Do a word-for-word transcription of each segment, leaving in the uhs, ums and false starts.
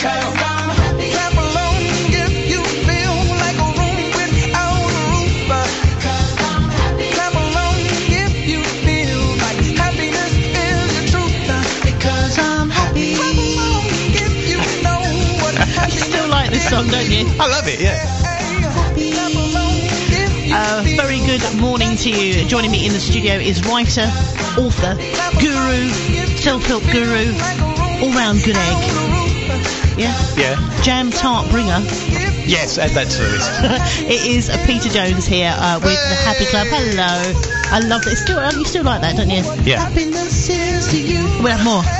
Song, don't you? I love it, yeah. Uh, very good morning to you. Joining me in the studio is writer, author, guru, self-help guru, all-round good egg. Yeah? Yeah. Jam tart bringer. Yes, add that to the list. It is uh, Peter Jones here uh, with the Happy Club. Hello. I love that. It's still, you still like that, don't you? Yeah. Happiness is to you. We'll have more.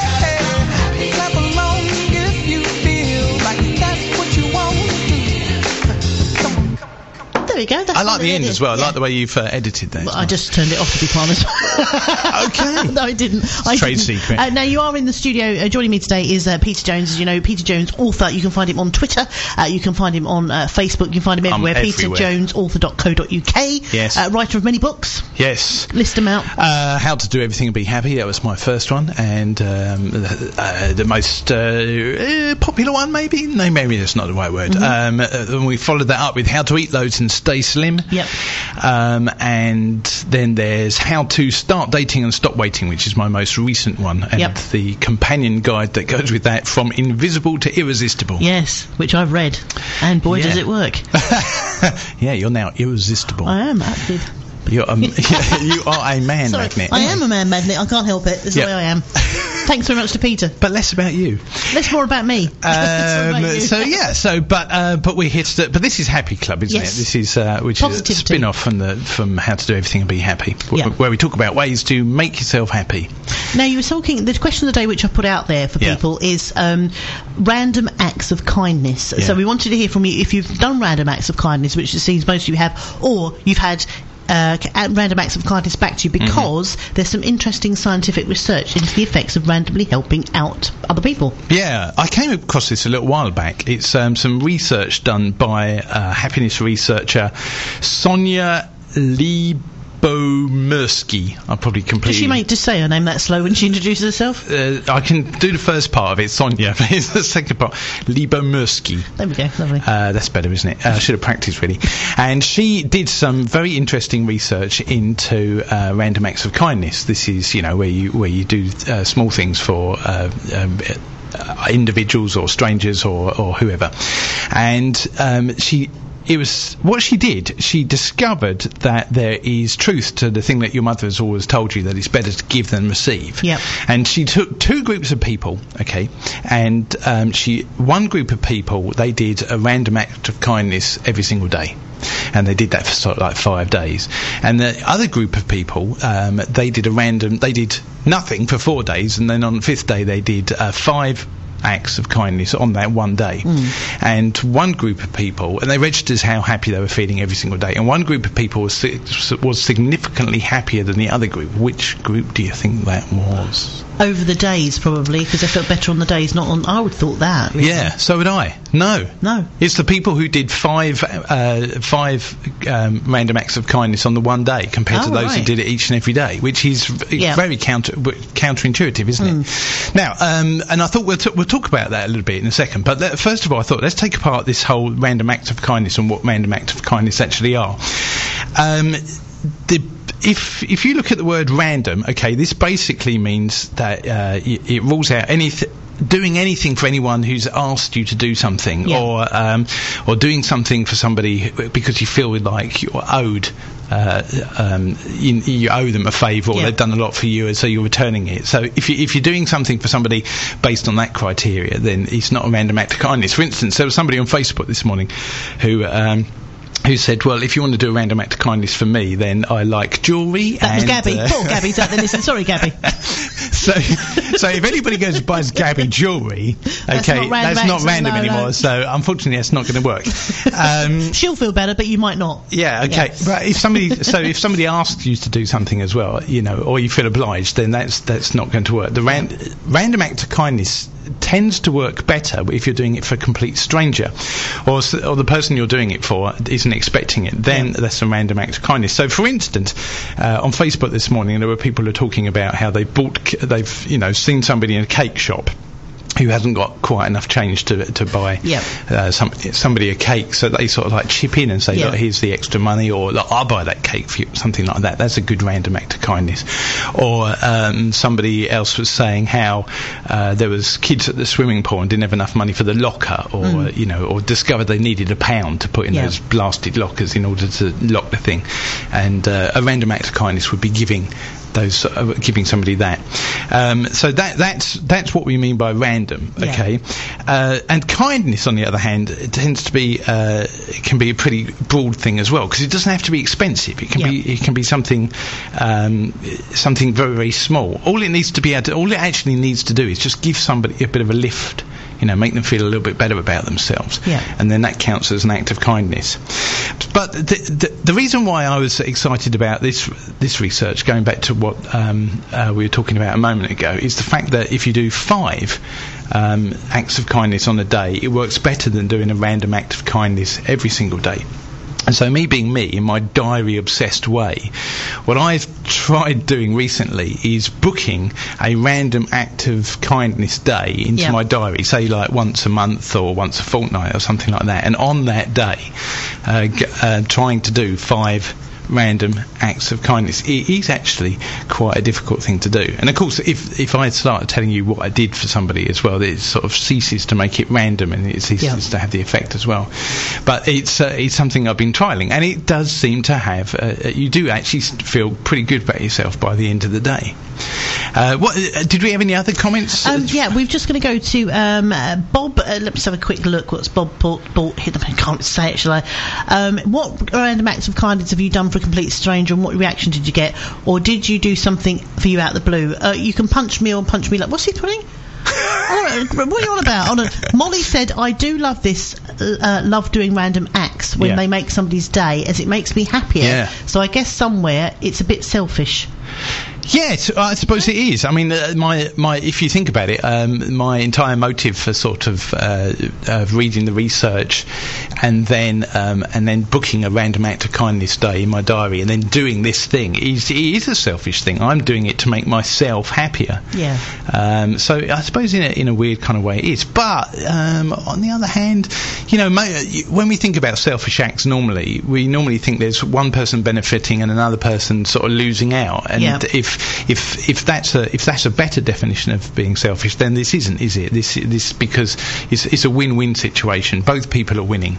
There we go. That's I like the end as well. I yeah. like the way you've uh, edited that. Well, I just turned it off, to be honest. Okay. No, I didn't. I Trade didn't. secret. Uh, now, you are in the studio. Uh, joining me today is uh, Peter Jones. As you know, Peter Jones, author. You can find him on Twitter. Uh, you can find him on uh, Facebook. You can find him everywhere. I'm peter everywhere. jones author dot co dot uk. Yes. Uh, writer of many books. Yes. List them out. Uh, How to Do Everything and Be Happy. That was my first one. And um, uh, the most uh, uh, popular one, maybe? No, maybe that's not the right word. Mm-hmm. Um, uh, and we followed that up with How to Eat Loads and Stay Slim. Yep. Um, and then there's How to Start Dating and Stop Waiting, which is my most recent one. And Yep. the companion guide that goes with that, From Invisible to Irresistible. Yes, which I've read. And boy, Yeah. does it work. Yeah, you're now irresistible. I am, actually. You're um, you are a man Sorry, magnet. I am a man magnet. I can't help it. That's Yep. the way I am. Thanks very much to Peter. But less about you. Less more about me. Less Um, about you. so yeah, so but uh, but we hit the, but this is Happy Club, isn't Yes. it? This is uh, which is a Positivity. spin-off from the from How to Do Everything and Be Happy, wh- Yeah. where we talk about ways to make yourself happy. Now, you were talking, the question of the day which I put out there for Yeah. people is um, random acts of kindness. Yeah. So we wanted to hear from you if you've done random acts of kindness, which it seems most of you have, or you've had uh, c- uh, random acts of kindness back to you, because Mm-hmm. there's some interesting scientific research into the effects of randomly helping out other people. Yeah, I came across this a little while back. It's um, some research done by uh, happiness researcher Sonia Lyubomirsky. I probably completely. Does she make just say her name that slow when she introduces herself? Uh, I can do the first part of it, Sonia, but it's the second part. Lyubomirsky. There we go, lovely. Uh, that's better, isn't it? Uh, I should have practiced, really. And she did some very interesting research into uh, random acts of kindness. This is, you know, where you where you do uh, small things for uh, um, uh, individuals or strangers or, or whoever. And um, she. It was what she did. She discovered that there is truth to the thing that your mother has always told you, that it's better to give than receive. Yep. And she took two groups of people, okay, and um, she one group of people, they did a random act of kindness every single day. And they did that for sort of like five days. And the other group of people, um, they did a random, they did nothing for four days, and then on the fifth day they did uh, five acts of kindness on that one day. Mm. And one group of people, and they registered how happy they were feeling every single day, and one group of people was, was significantly happier than the other group. Which group do you think that was? Over the days, probably, because they felt better on the days, not on... I would have thought that. Really. Yeah, so would I. No. No. It's the people who did five uh, five um, random acts of kindness on the one day compared oh, to those right. who did it each and every day, which is v- yeah. very counter counterintuitive, isn't mm. it? Now, um, and I thought we'll, t- we'll talk about that a little bit in a second, but let, first of all, I thought let's take apart this whole random act of kindness and what random acts of kindness actually are. Um, the If if you look at the word random, okay, this basically means that uh, it, it rules out anything. Doing anything for anyone who's asked you to do something, yeah. or um, or doing something for somebody because you feel like you're owed, uh, um, you, you owe them a favour, or yeah. they've done a lot for you, and so you're returning it. So if you if you're doing something for somebody based on that criteria, then it's not a random act of kindness. For instance, there was somebody on Facebook this morning who. Um, Who said, well, if you want to do a random act of kindness for me, then I like jewellery. That and, was Gabby. Uh, Poor Gabby's out there listening. Sorry, Gabby. so, so if anybody goes and buys Gabby jewellery, That's okay, not random that's not acts, random no, anymore. no. So unfortunately, that's not going to work. Um, She'll feel better, but you might not. yeah, okay. Yeah. But if somebody, so if somebody asks you to do something as well, you know, or you feel obliged, then that's that's not going to work. The ran- random act of kindness tends to work better if you're doing it for a complete stranger, or s- or the person you're doing it for isn't expecting it. Then Yeah. that's a random act of kindness. So, for instance, uh, on Facebook this morning, there were people who are talking about how they bought, c- they've you know seen somebody in a cake shop. who hasn't got quite enough change to to buy yep. uh, some, somebody a cake, so they sort of like chip in and say, yep. look, here's the extra money, or look, I'll buy that cake for you, something like that. That's a good random act of kindness. Or um, somebody else was saying how uh, there was kids at the swimming pool and didn't have enough money for the locker, or mm. you know, or discovered they needed a pound to put in yep. those blasted lockers in order to lock the thing, and uh, a random act of kindness would be giving those uh, giving somebody that. Um, so that that's that's what we mean by random. Yeah. Okay, uh, and kindness, on the other hand, it tends to be uh, it can be a pretty broad thing as well, because it doesn't have to be expensive. It can yeah. be it can be something um, something very very small. All it needs to be able to, all it actually needs to do is just give somebody a bit of a lift. You know, make them feel a little bit better about themselves, yeah. and then that counts as an act of kindness. But the, the, the reason why I was excited about this this research, going back to what um, uh, we were talking about a moment ago, is the fact that if you do five um, acts of kindness on a day, it works better than doing a random act of kindness every single day. And so, me being me, in my diary-obsessed way, what I've tried doing recently is booking a random act of kindness day into yep. my diary, say like once a month or once a fortnight or something like that. And on that day, uh, g- uh, trying to do five random acts of kindness. It is actually quite a difficult thing to do. And of course, if if I started telling you what I did for somebody as well, it sort of ceases to make it random, and it ceases yeah. to have the effect as well. But it's uh, it's something I've been trialling, and it does seem to have. Uh, you do actually feel pretty good about yourself by the end of the day. Uh, what uh, did we have any other comments? Um, yeah, we're just going to go to um, uh, Bob. Uh, let's have a quick look. What's Bob bought? bought I can't say it, shall I? Um, what random acts of kindness have you done for a complete stranger, and what reaction did you get? Or did you do something for you out of the blue? Uh, you can punch me or punch me like. What's he doing? Oh, what are you on about? Oh, no. Molly said, I do love this, uh, love doing random acts when yeah. they make somebody's day, as it makes me happier. Yeah. So I guess somewhere it's a bit selfish. Yes, I suppose it is. I mean, uh, my my if you think about it, um, my entire motive for sort of uh, uh, reading the research, and then um, and then booking a random act of kindness day in my diary, and then doing this thing is it is a selfish thing. I'm doing it to make myself happier. Yeah. Um, so I suppose in a, in a weird kind of way it is. But um, on the other hand, you know, when we think about selfish acts, normally we normally think there's one person benefiting and another person sort of losing out, and yeah. if If if that's a if that's a better definition of being selfish, then this isn't, is it? This this because it's it's a win-win situation. Both people are winning.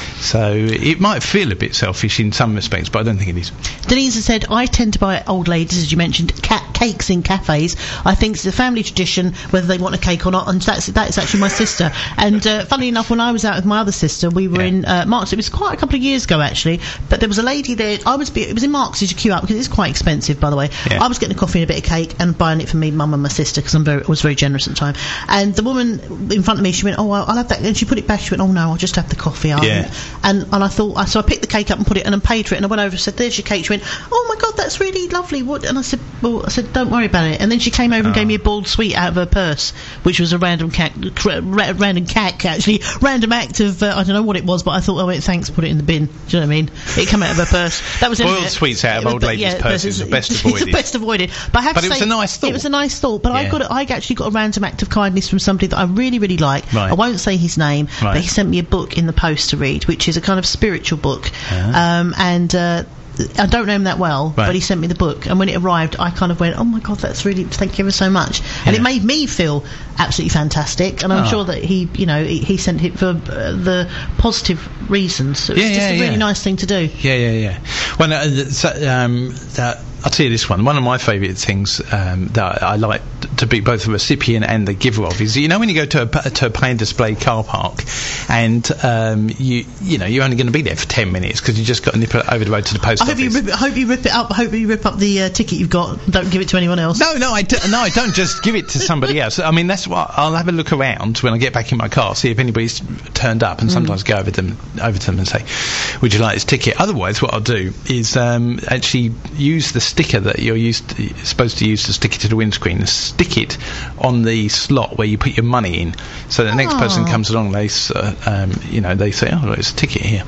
So it might feel a bit selfish in some respects, but I don't think it is. Denise has said, I tend to buy old ladies, as you mentioned, ca- cakes in cafes. I think it's a family tradition, whether they want a cake or not, and that's that is actually my sister. And uh, funnily enough, when I was out with my other sister, we were yeah. in uh, Marks. It was quite a couple of years ago, actually, but there was a lady there. I was it was in Marks as you queue up, because it's quite expensive, by the way. Yeah. I was getting a coffee and a bit of cake and buying it for me, mum and my sister, because I'm very, I was very generous at the time. And the woman in front of me, she went, oh, I'll, I'll have that. And she put it back. She went, oh, no, I'll just have the coffee. I'll yeah. And and I thought, I, so I picked the cake up and put it, and I paid for it, and I went over and said, there's your cake. She went, oh my God, that's really lovely. What? And I said, well, I said, don't worry about it. And then she came over oh. and gave me a boiled sweet out of her purse, which was a random cack, ra- random cack, actually, random act of, uh, I don't know what it was, but I thought, oh wait, thanks, put it in the bin. Do you know what I mean? It came out of her purse. That was boiled sweets out of old ladies' yeah, purses are best avoided. It's best avoided. But I have but to it say, was a nice thought. It was a nice thought, but yeah. I got, a, I actually got a random act of kindness from somebody that I really, really like. Right. I won't say his name, right. but he sent me a book in the post to read, which is a kind of spiritual book. Uh-huh. Um, and uh, I don't know him that well, right. but he sent me the book, and when it arrived, I kind of went, oh my God, that's really, thank you ever so much. Yeah. And it made me feel absolutely fantastic, and I'm oh. sure that he, you know, he, he sent it for uh, the positive reasons. So it was yeah, just yeah, a really yeah. nice thing to do. Yeah, yeah, yeah. Well, uh, so, um, uh, I'll tell you this one. One of my favourite things um, that I like to be both the recipient and the giver of is, you know, when you go to a, to a play and display car park, and um, you you know you're only going to be there for ten minutes because you just got to nip over the road to the post I hope office. You rip it, I hope you rip it up. I hope you rip up the uh, ticket you've got. Don't give it to anyone else. No, no, I do, no, I don't just give it to somebody else. I mean, that's what I'll have a look around when I get back in my car, see if anybody's turned up, and mm. sometimes go over to them over to them and say, "Would you like this ticket?" Otherwise, what I'll do is um, actually use the sticker that you're used to, supposed to use to stick it to the windscreen, and stick it on the slot where you put your money in, so the next oh. person comes along, they uh, um, you know they say, oh look, it's a ticket here.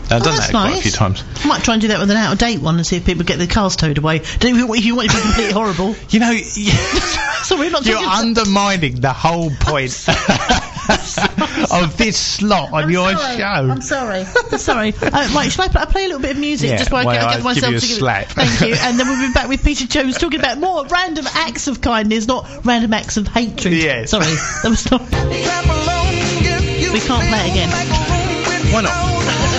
I've done that's that quite nice. a few times. I might try and do that with an out-of-date one and see if people get their cars towed away. Don't you, if you want it to be completely horrible. You know, Sorry, I'm not you're talking undermining the whole point of this slot on I'm your sorry. show. I'm sorry. sorry. Uh, right, shall I, pl- I play a little bit of music Yeah, just while I well, get, I I'll get myself give you a together? slap. Thank you. And then we'll be back with Peter Jones talking about more random acts of kindness, not random acts of hatred. Yes. Sorry, that was not. We can't play it again. Why not?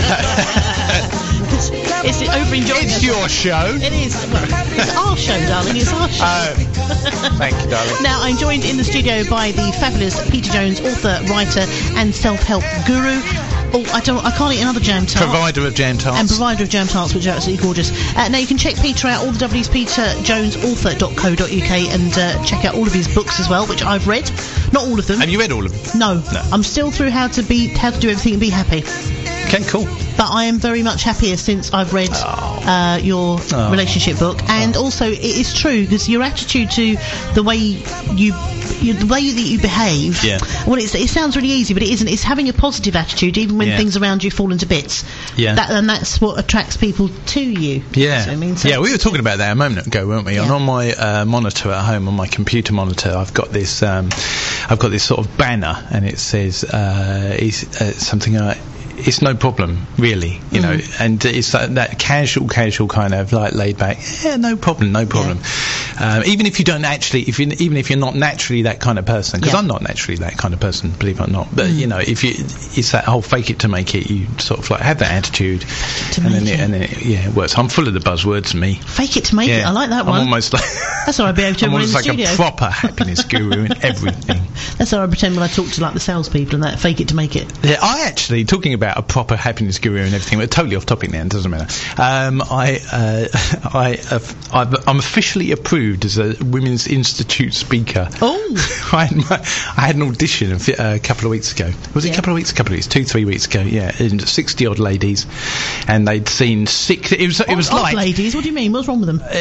It's, it's over enjoying It's us. your show. It is. Well, it's our show, darling. It's our show. Oh, thank you, darling. Now, I'm joined in the studio by the fabulous Peter Jones, author, writer, and self-help guru. Oh, I don't. I can't eat another jam tart. Provider of jam tarts. And provider of jam tarts, which are absolutely gorgeous. Uh, now you can check Peter out. All the W's peter jones author dot co dot uk and uh, check out all of his books as well, which I've read. Not all of them. Have you read all of them? No. No. I'm still through how to be, how to do everything and be happy. Okay, cool. But I am very much happier since I've read uh, your Oh. relationship book, and also it is true because your attitude to the way you, you the way that you behave. Yeah. Well, it's, it sounds really easy, but it isn't. It's having a positive attitude even when Yeah. things around you fall into bits. Yeah. That, and that's what attracts people to you. Yeah, So, I mean, so yeah, we were talking about that a moment ago, weren't we? Yeah. And on my uh, monitor at home, on my computer monitor, I've got this, um, I've got this sort of banner, and it says uh, it's, uh, something like, "It's no problem, really," you know, Mm-hmm. and it's that, that casual, casual kind of like laid back. Yeah, no problem, no problem. Um, even if you don't actually, if you, even if you're not naturally that kind of person, because Yeah. I'm not naturally that kind of person, believe it or not. But you know, if you, it's that whole fake it to make it. You sort of like have that attitude, To and then make it, it. and then it, yeah, it works. I'm full of the buzzwords, me. Fake it to make it. Yeah, I like that I'm one. almost like That's how I behave to I'm everyone in almost the like studio. a proper happiness guru in everything. That's how I pretend when I talk to like the salespeople and that. Fake it to make it. Yeah, I actually, talking about a proper happiness guru and everything, we're totally off topic now, it doesn't matter. Um, I, uh, I, uh, I've, I'm officially approved as a Women's Institute speaker. Oh. I, had my, I had an audition a, fi- uh, a couple of weeks ago. Was it Yeah. a couple of weeks? A couple of weeks, two, three weeks ago. Yeah, and sixty odd ladies, and they'd seen six. It was, it was Odd like. ladies. What do you mean? What's wrong with them?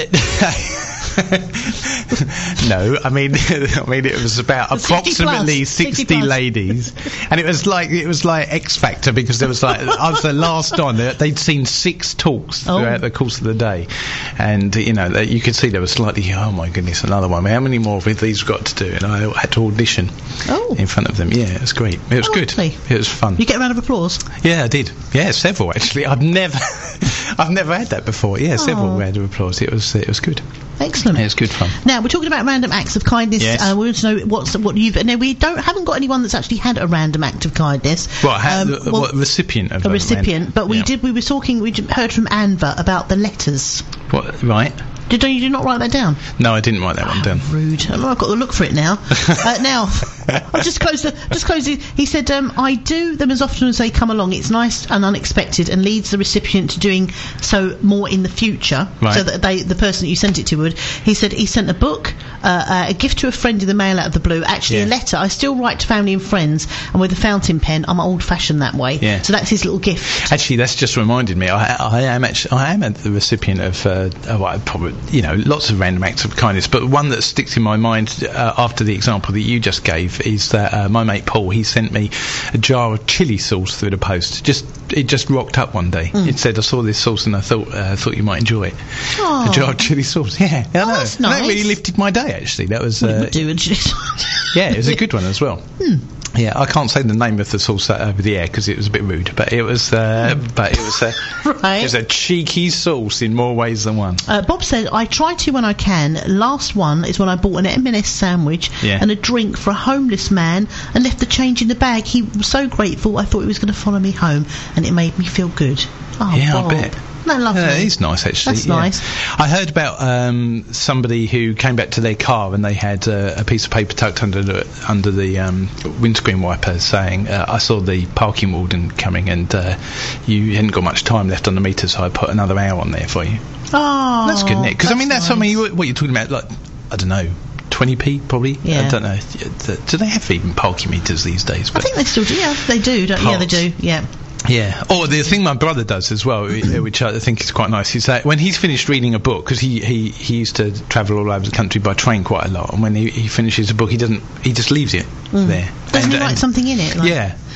No, I mean, I mean, it was about sixty approximately plus, sixty sixty plus. ladies, and it was like it was like X Factor because there was like I was the last on. They- They'd seen six talks Oh. throughout the course of the day, and you know they- you could see there was slightly. Oh my goodness, another one. How many more of these got to do? And I had to audition Oh. in front of them. Yeah, it was great. It was Oh, good. lovely. It was fun. You get a round of applause. Yeah, I did. Yeah, several actually. I've never, I've never had that before. Yeah, several Oh. round of applause. It was, it was good. Excellent. It was good fun. Now we're talking about random acts of kindness. Yes. Uh, we want to know what's what you've. And we don't haven't got anyone that's actually had a random act of kindness. What, ha- Um, the, well, what recipient of a a recipient, random- but we yeah. did. We were talking. We j- heard from Anva about the letters. What, right? Did you did not write that down? No, I didn't write that one down. Rude. Oh, I've got to look for it now. uh, now, I've just closed the, just closed it. He said, um, I do them as often as they come along. It's nice and unexpected and leads the recipient to doing so more in the future. Right. So that they, the person that you sent it to would. He said he sent a book, uh, uh, a gift to a friend in the mail out of the blue. Actually, Yeah. a letter. I still write to family and friends, and with a fountain pen, I'm old-fashioned that way. Yeah. So that's his little gift. Actually, that's just reminded me. I, I am actually, I am the recipient of, uh, oh, well, probably, you know, lots of random acts of kindness. But one that sticks in my mind uh, after the example that you just gave is that uh, my mate Paul, he sent me a jar of chili sauce through the post. Just it just rocked up one day. Mm. It said, "I saw this sauce and I thought uh, thought you might enjoy it." Oh. A jar of chili sauce. Yeah, I know. that's And That nice. really lifted my day. Actually, that was. What Uh, would do and yeah, it was a good one as well. Hmm. Yeah, I can't say the name of the sauce over the air because it was a bit rude, but it was, uh, but it was, a, Right. it was a cheeky sauce in more ways than one. Uh, Bob said, I try to when I can. Last one is when I bought an M and S sandwich Yeah. and a drink for a homeless man and left the change in the bag. He was so grateful, I thought he was going to follow me home, and it made me feel good. Oh, Yeah, I Bob. bet. No, lovely. Yeah, it's nice actually. That's yeah. nice. I heard about um, somebody who came back to their car and they had uh, a piece of paper tucked under the under the um, windscreen wiper saying, uh, "I saw the parking warden coming and uh, you hadn't got much time left on the meter, so I put another hour on there for you." Oh, That's good, isn't it? Because I mean, that's nice. something. You, what you're talking about, like I don't know. twenty p probably. Yeah. I don't know. Do they have even parking meters these days? I But think they still do. Yeah, they do. Don't, yeah, they Parts. do. Yeah. yeah. Or the thing my brother does as well, whi- which I think is quite nice, is that when he's finished reading a book, because he, he, he used to travel all over the country by train quite a lot, and when he, he finishes a book, he doesn't he just leaves it there. Doesn't And- he write and- something in it? Like, Yeah.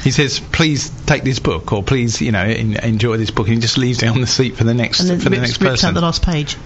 He says, "Please take this book," or "Please, you know, in, enjoy this book," and he just leaves it on the seat for the next and then for the rips, next rips person. out the last page.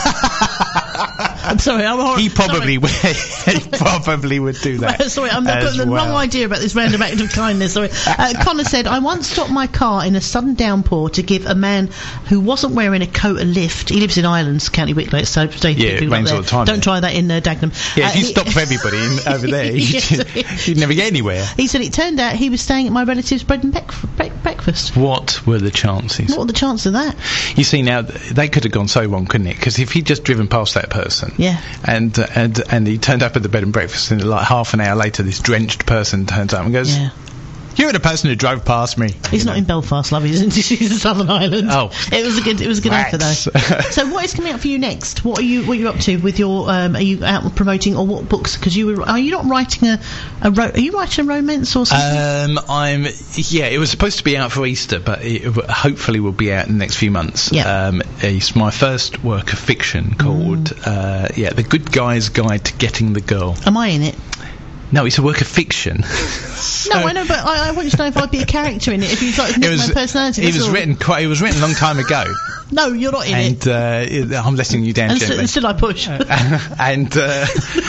I'm sorry, I'm hor- He probably sorry. would. He probably would do that. Sorry, I'm as putting the well. wrong idea about this random act of kindness. Sorry. Uh, Connor said, I once stopped my car in a sudden downpour to give a man who wasn't wearing a coat a lift. He lives in Islands, County Wicklow, so stay Yeah, it people up rains there. all the time Don't there. try that in uh, Dagenham. Yeah, Uh, if you he- stop for everybody in, over there, Yes. you'd, you'd never get anywhere. He said it turned out he was staying at my relative's bread and bec- bre- breakfast. What were the chances? What were the chances of that? You see, now th- they could have gone so wrong, couldn't it? Because if he'd just driven past that person, Yeah. and uh, and and he turned up at the bed and breakfast, and like half an hour later, this drenched person turns up and goes, Yeah. "You were the person who drove past me." He's You not know. in Belfast, love. He's in, he's in Southern Ireland. Oh. It was a good, it was a good answer, though. Wax. So what is coming up for you next? What are you what are you up to with your? Um, are you out promoting or what books? Because you were, are you not writing a, a ro- are you writing a romance or something? Um, I'm yeah. It was supposed to be out for Easter, but it w- hopefully will be out in the next few months. Yeah. Um, it's my first work of fiction called Mm. uh, yeah, The Good Guy's Guide to Getting the Girl. Am I in it? No, it's a work of fiction. No, I know, but I, I want you to know if I'd be a character in it. If you like It nick was my personality. It that's was all. written quite. It was written a long time ago, No, you're not in it. and uh, it, I'm letting you down And gently. st- still I push. and uh,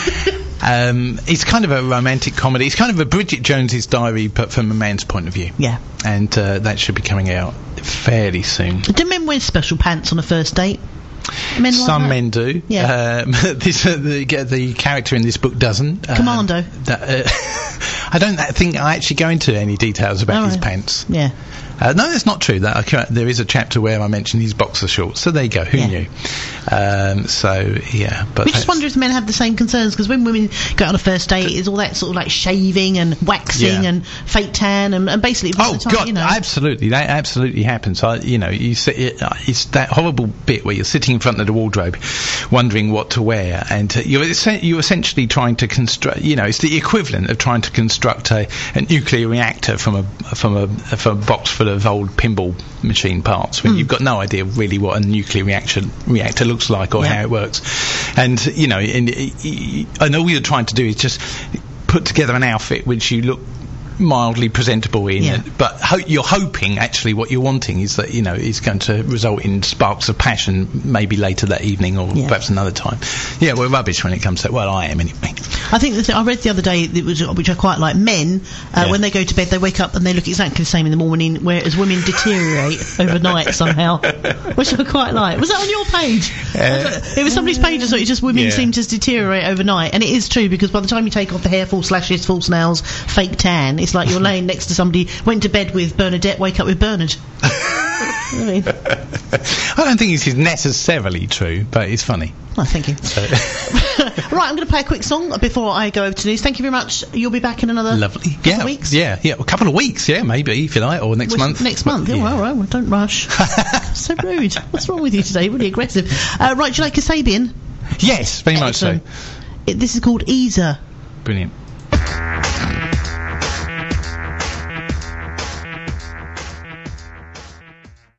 um, it's kind of a romantic comedy. It's kind of a Bridget Jones's Diary, but from a man's point of view. Yeah. And uh, that should be coming out fairly soon. Do men wear special pants on a first date? Men like Some that? men do. Yeah. Um, this, uh, the, the character in this book doesn't. Um, Commando. that, uh, I don't think I actually go into any details about All his right. pants. Yeah. Uh, no, that's not true. That I ca- there is a chapter where I mention his boxer shorts. So there you go. Who Yeah. knew? Um, so yeah, but We just that's- wonder if men have the same concerns, because when women go out on a first date, it's all that sort of like shaving and waxing Yeah. and fake tan and, and basically by Oh the time, God! you know. Absolutely, that absolutely happens. I, you know, you sit, it, uh, it's that horrible bit where you're sitting in front of the wardrobe, wondering what to wear, and uh, you're essen- you're essentially trying to construct. You know, it's the equivalent of trying to construct a, a nuclear reactor from a from a from a box full of old pinball machine parts when Mm. you've got no idea really what a nuclear reaction reactor looks like or Yeah. how it works, and you know, and, and all you're trying to do is just put together an outfit which you look mildly presentable in, Yeah. but ho- you're hoping actually what you're wanting is that, you know, is going to result in sparks of passion maybe later that evening or Yeah. perhaps another time. Yeah, we're rubbish when it comes to that. Well, I am anyway. I think the th- I read the other day, that was, which I quite like, men, uh, Yeah. when they go to bed, they wake up and they look exactly the same in the morning, whereas women deteriorate overnight somehow, which I quite like. Was that on your page? Uh, It was somebody's page, so it's just women Yeah. seem to deteriorate overnight, and it is true, because by the time you take off the hair, false lashes, false nails, fake tan, it's like you're laying next to somebody, went to bed with Bernadette, wake up with Bernard. I mean, I don't think this is necessarily true, but it's funny. oh, thank you. So Right, I'm going to play a quick song before I go over to news. Thank you very much. You'll be back in another lovely. couple Yeah, of weeks. yeah, yeah. A couple of weeks, yeah, maybe if you like, or next Which- month. Next But, month. yeah. Oh, all right. Well, don't rush. So rude. What's wrong with you today? Really aggressive. Uh, right, do you like Kasabian? Yes, very much so. Excellent. It, this is called Easer. Brilliant.